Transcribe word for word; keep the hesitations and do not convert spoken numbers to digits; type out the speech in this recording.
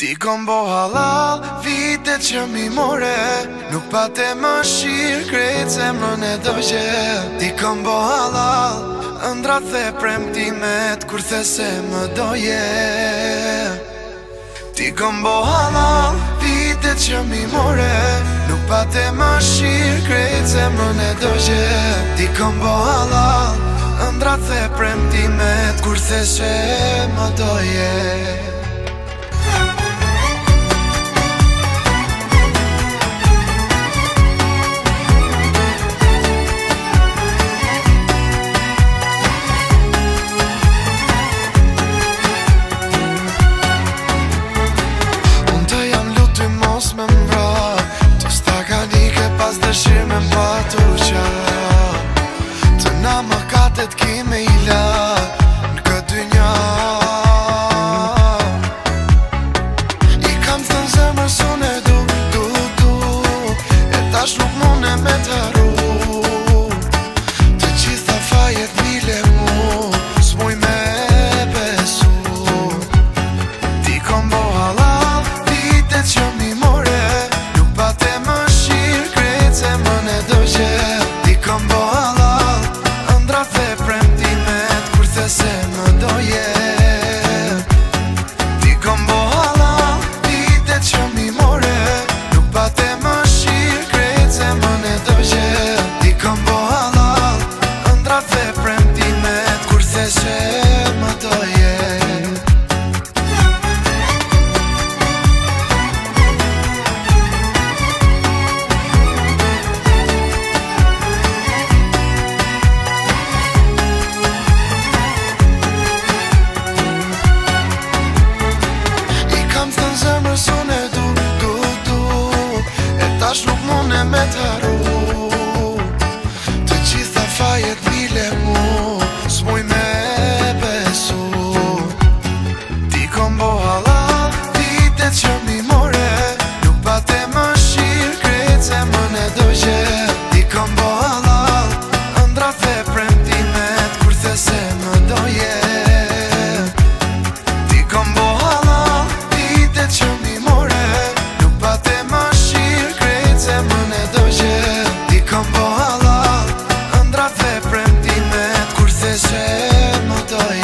Ti kom bo halal, vite që mi more Nuk pate më shirë, krejt zemrën e dojgje Ti kom bo halal, ëndrat dhe premtimet Kur the se më doje Ti kom bo halal, vite që mi more Nuk pate më shirë, krejt zemrën e dojgje Ti kom bo halal, ëndrat dhe premtimet Kur the se më doje me mbra Të stakanike pas dëshirë me mbatu qa Të na më katet kime i la Në këtë dynja I kam thënë zemër sun e du, du, du E tash nuk mune me të ru Të gjitha fajet mile mu S'muj me besu Ti kom bo halal Vite që mi Ti kom bo halal, ëndrat dhe premtimet Kur the se më doje Ti kom bo halal, vite që mi more Nuk pate më shirë, krejt zemrën e dojgje Ti kom bo halal, ëndrat dhe premtimet Kur the se më doje Sun e du, du, du E tash nuk mune me të ru Të gjitha fajet mile mu S'muj me besu Ti kom bo halal Vite që mi more Nuk pate më shirë Krejt zemrën e dojgje Ti kom bo halal Ëndrat dhe premtimet Kur the se më doje Ti kom bo halal Vite që mi Ti kom bo halal, ëndrat dhe premtimet Kur the se më doje